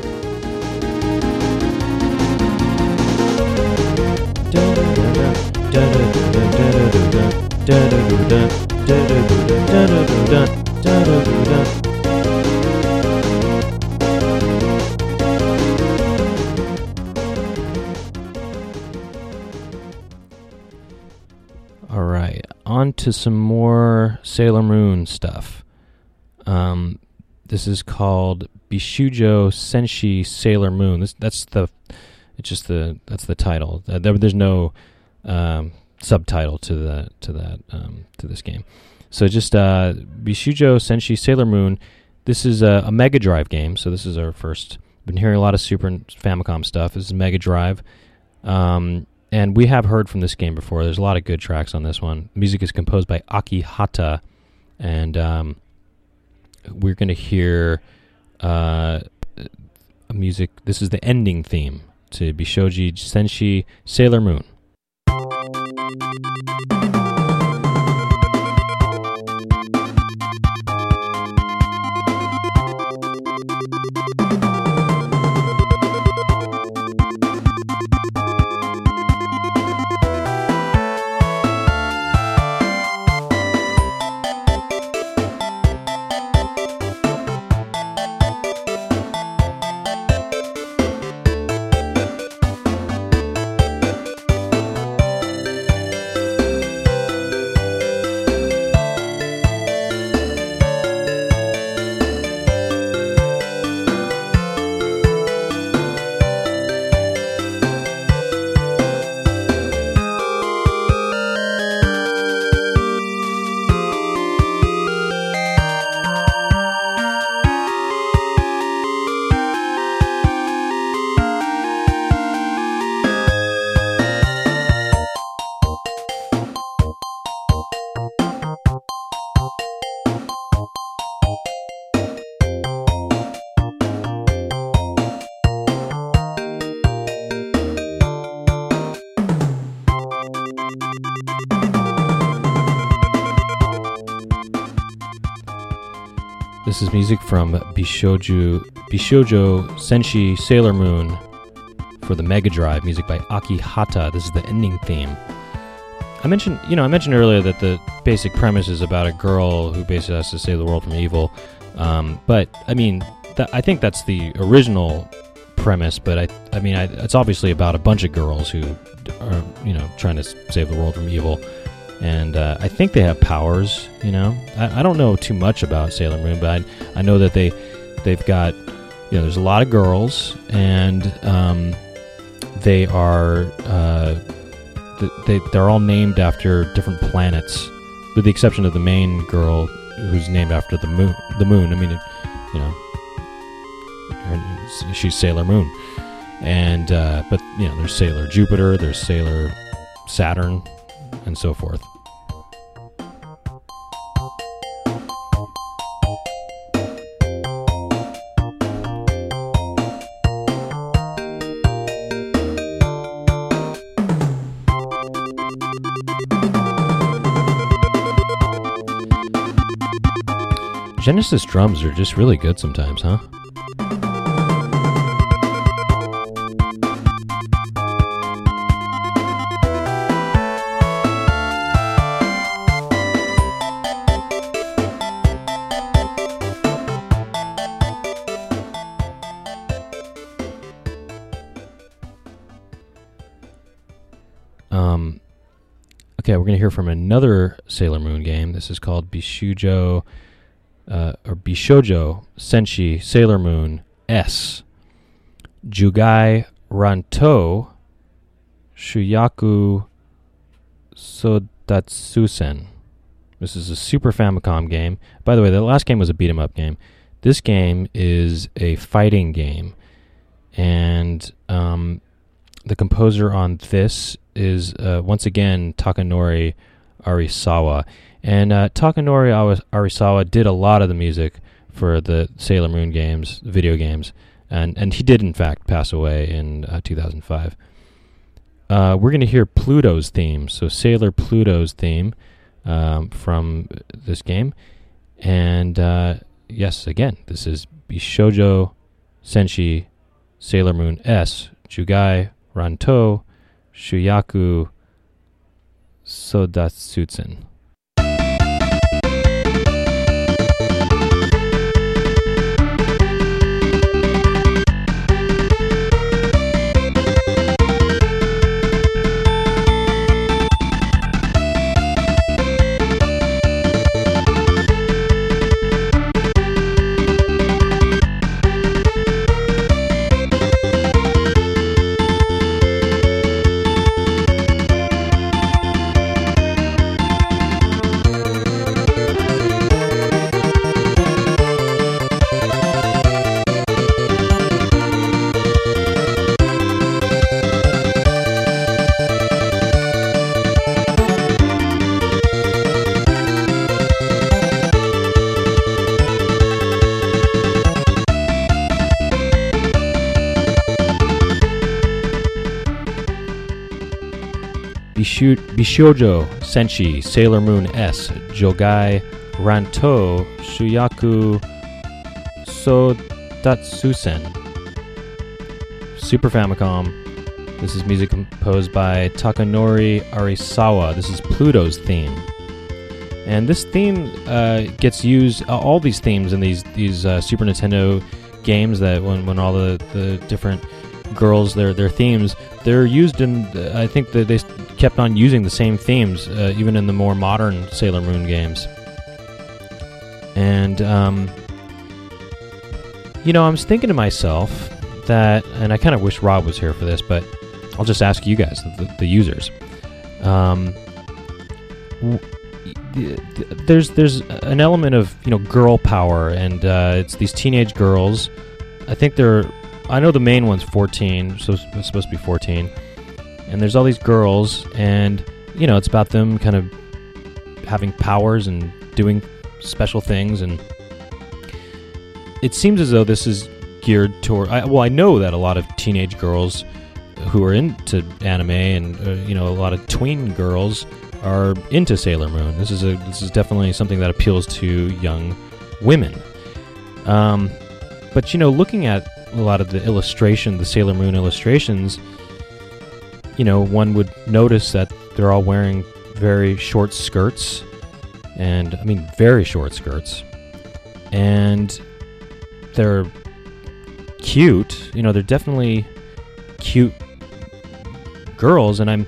All right, on to some more Sailor Moon stuff. This is called Bishujo Senshi Sailor Moon. That's the title. There's no subtitle to this game. So just Bishujo Senshi Sailor Moon. This is a Mega Drive game. So this is our first. Been hearing a lot of Super Famicom stuff. This is Mega Drive. And we have heard from this game before. There's a lot of good tracks on this one. Music is composed by Aki Hata, and we're going to hear music. This is the ending theme to Bishoji Senshi Sailor Moon. This is music from Bishoujo Senshi Sailor Moon for the Mega Drive, music by Akihata. This is the ending theme. I mentioned earlier that the basic premise is about a girl who basically has to save the world from evil. But I mean, I think that's the original premise. But I mean, it's obviously about a bunch of girls who are, trying to save the world from evil. And I think they have powers. I don't know too much about Sailor Moon, but I know that they've got, there's a lot of girls, and they are. They're all named after different planets, with the exception of the main girl, who's named after the moon. I mean, she's Sailor Moon, and but there's Sailor Jupiter, there's Sailor Saturn, and so forth. Genesis drums are just really good sometimes, huh? Okay, we're going to hear from another Sailor Moon game. This is called Bishoujo Senshi Sailor Moon S. Jugai Ranto Shuyaku Sodatsusen. This is a Super Famicom game. By the way, the last game was a beat-em-up game. This game is a fighting game. And the composer on this is, once again, Takanori Arisawa. And Takanori Arisawa did a lot of the music for the Sailor Moon games, video games, and he did, in fact, pass away in 2005. We're going to hear Pluto's theme, so Sailor Pluto's theme from this game. And yes, again, this is Bishoujo Senshi Sailor Moon S. Jugai Ranto Shuyaku Sodatsutsen. Bishoujo Senshi Sailor Moon S. Jogai Ranto Shuyaku Sodatsusen. Super Famicom. This is music composed by Takanori Arisawa. This is Pluto's theme. And this theme gets used, all these themes in these Super Nintendo games, that when all the different girls, their themes, they're used in, I think that they kept on using the same themes, even in the more modern Sailor Moon games. And, I was thinking to myself that, and I kind of wish Rob was here for this, but I'll just ask you guys, the users. There's an element of, girl power, and it's these teenage girls. I know the main one's 14, so it's supposed to be 14. And there's all these girls, and, it's about them kind of having powers and doing special things. And it seems as though this is geared toward... I know that a lot of teenage girls who are into anime and, a lot of tween girls are into Sailor Moon. This is definitely something that appeals to young women. But, looking at a lot of the Sailor Moon illustrations, one would notice that they're all wearing very short skirts, and, very short skirts, and they're cute. They're definitely cute girls, and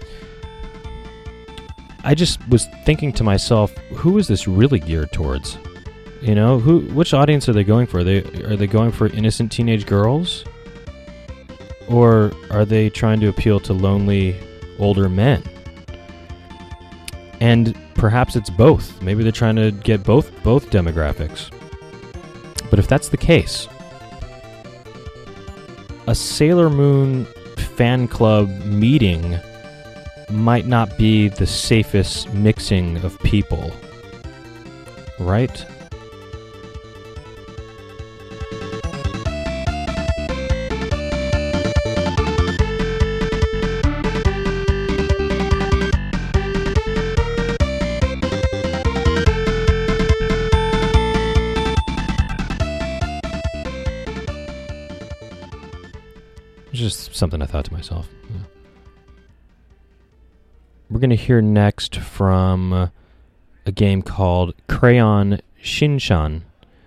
I just was thinking to myself, who is this really geared towards? Which audience are they going for? Are they going for innocent teenage girls? Or are they trying to appeal to lonely older men? And perhaps it's both. Maybe they're trying to get both demographics. But if that's the case, a Sailor Moon fan club meeting might not be the safest mixing of people, right? Just something I thought to myself. Yeah. We're going to hear next from a game called Crayon Shinshan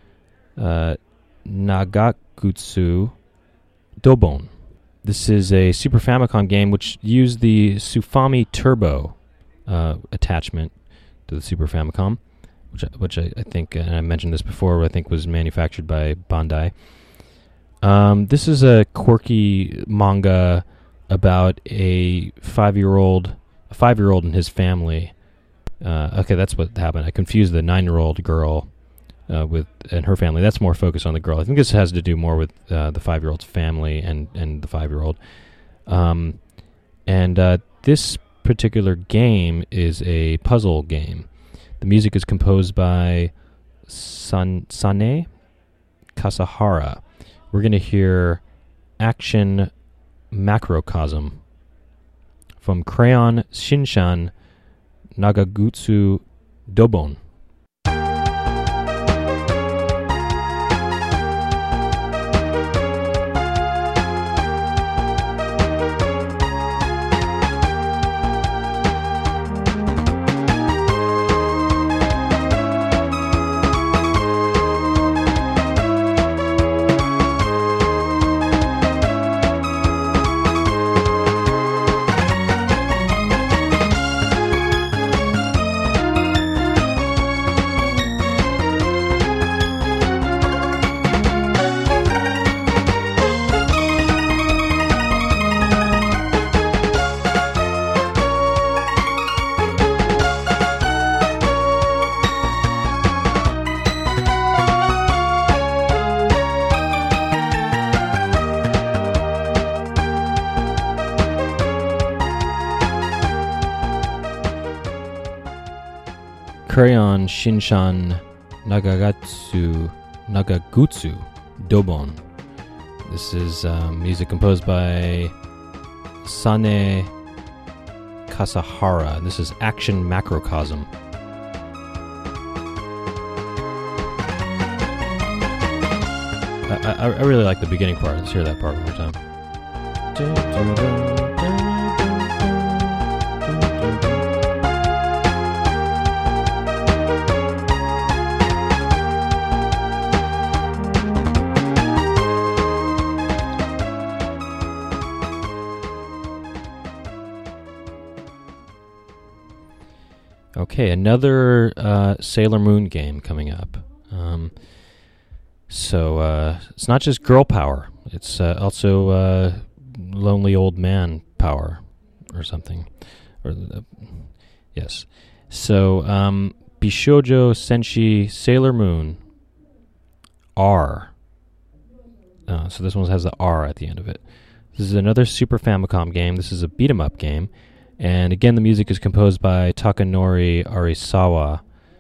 Nagagutsu Dobon. This is a Super Famicom game which used the Sufami Turbo attachment to the Super Famicom, which I think, and I mentioned this before, I think was manufactured by Bandai. This is a quirky manga about a 5-year-old and his family. Okay, that's what happened. I confused the 9-year-old girl and her family. That's more focused on the girl. I think this has to do more with the 5-year-old's family and the 5-year-old. This particular game is a puzzle game. The music is composed by Sane Kasahara. We're going to hear Action Macrocosm from Crayon Shinshan Nagagutsu Dobon. Crayon Shinshan Nagagutsu Dobon. This is music composed by Sane Kasahara. This is Action Macrocosm. I really like the beginning part. Let's hear that part one more time. Okay, another Sailor Moon game coming up. So it's not just girl power. It's also lonely old man power or something. Yes. So Bishoujo Senshi Sailor Moon R. So this one has the R at the end of it. This is another Super Famicom game. This is a beat-em-up game. And again, the music is composed by Takanori Arisawa.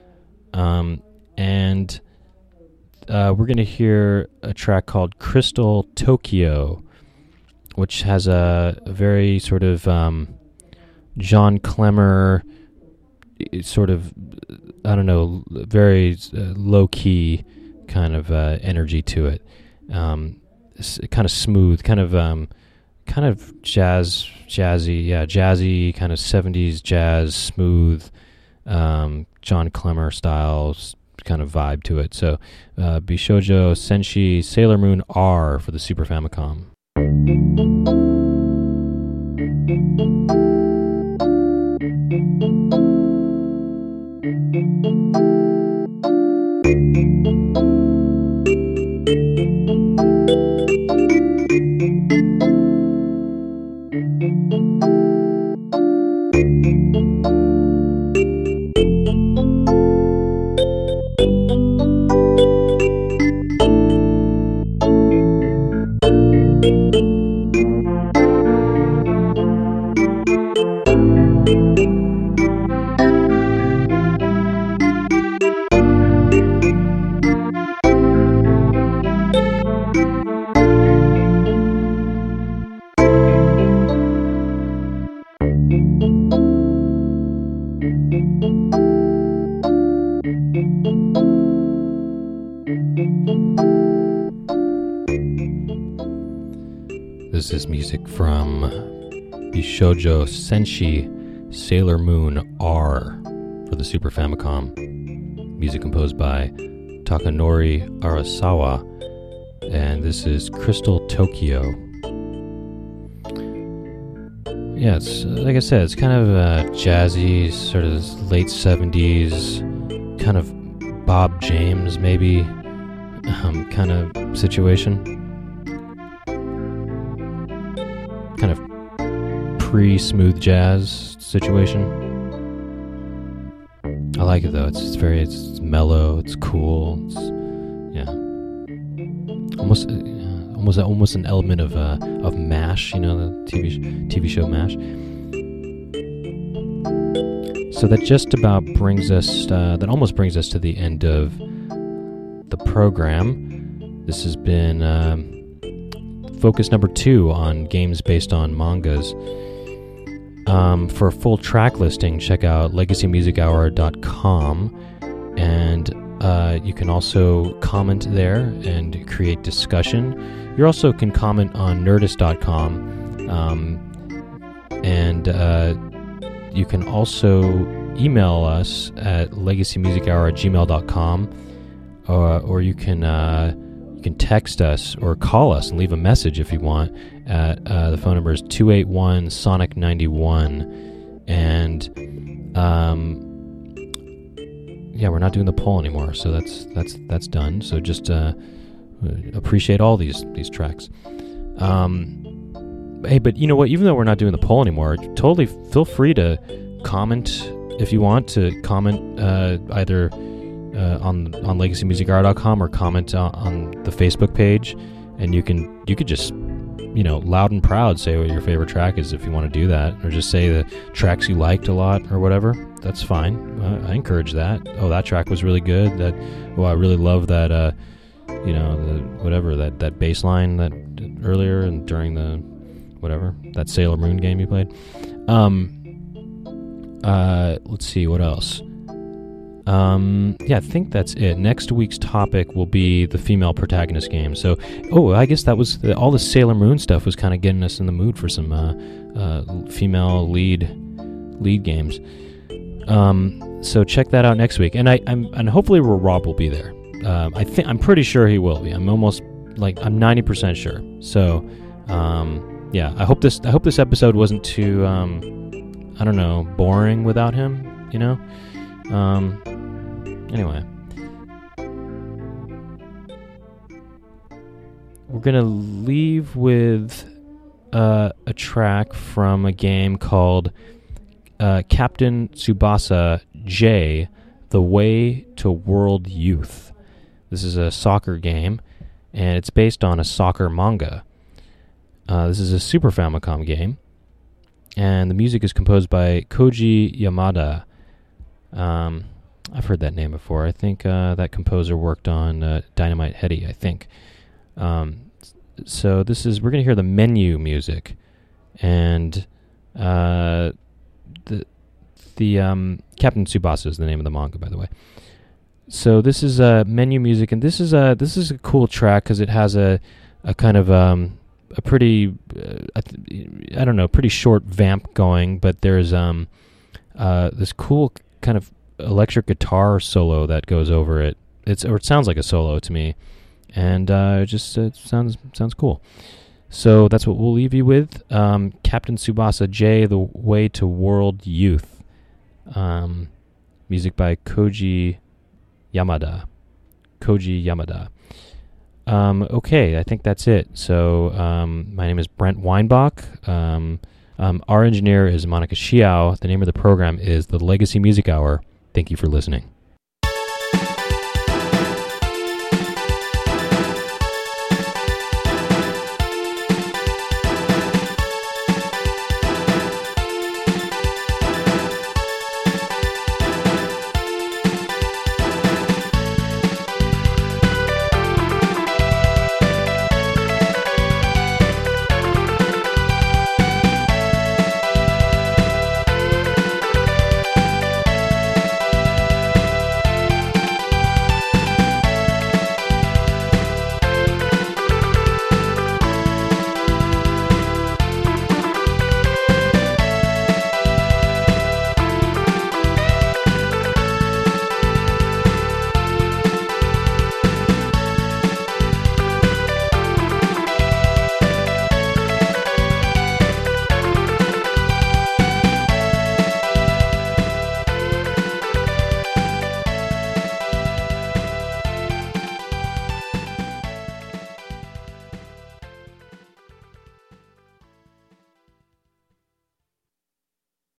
We're going to hear a track called Crystal Tokyo, which has a very sort of John Clemmer, sort of, I don't know, very low-key kind of energy to it. Kind of smooth, kind of jazzy, kind of 70s jazz, smooth, John Clemmer style kind of vibe to it. So Bishoujo Senshi Sailor Moon R for the Super Famicom. This is music from Bishoujo Senshi Sailor Moon R for the Super Famicom. Music composed by Takanori Arasawa, and this is Crystal Tokyo. Yeah, it's like I said, it's kind of jazzy, sort of late 70s, kind of Bob James maybe kind of situation. Kind of pre-smooth jazz situation. I like it though. It's mellow. It's cool. It's almost an element of MASH. You know, the TV show MASH. So that just about brings us. That almost brings us to the end of the program. This has been focus number 2 on games based on mangas. For a full track listing, check out legacymusichour.com, and you can also comment there and create discussion. You also can comment on nerdist.com, and you can also email us at legacymusichour@gmail.com, or you can text us or call us and leave a message if you want at the phone number is 281-SONIC91. And we're not doing the poll anymore, so that's done. So just appreciate all these tracks. Hey, but you know what? Even though we're not doing the poll anymore, totally feel free to comment if you want to comment either on legacymusichour.com or comment on the Facebook page, and you could just loud and proud say what your favorite track is if you want to do that, or just say the tracks you liked a lot or whatever. That's fine. I encourage that. Oh, that track was really good. I really love that. That bass line that earlier and during the that Sailor Moon game you played. Let's see what else. I think that's it. Next week's topic will be the female protagonist game. So, I guess that was all the Sailor Moon stuff was kind of getting us in the mood for some female lead lead games. So check that out next week, and I'm hopefully Rob will be there. I'm pretty sure he will be. I'm almost I'm 90% sure. So I hope this episode wasn't too boring without him. Anyway, we're gonna leave with a track from a game called Captain Tsubasa J: The Way to World Youth. This is a soccer game, and it's based on a soccer manga. This is a Super Famicom game, and the music is composed by Koji Yamada. I've heard that name before. I think that composer worked on Dynamite Headdy, I think. So we're going to hear the menu music, and the Captain Tsubasa is the name of the manga, by the way. So this is menu music, and this is a cool track because it has a kind of a pretty I don't know, pretty short vamp going, but there's this cool kind of electric guitar solo that goes over it. It sounds like a solo to me, and it sounds cool. So that's what we'll leave you with. Captain Tsubasa J, The Way to World Youth. Music by Koji Yamada. Okay, I think that's it. So my name is Brent Weinbach. Our engineer is Monica Xiao. The name of the program is the Legacy Music Hour. Thank you for listening.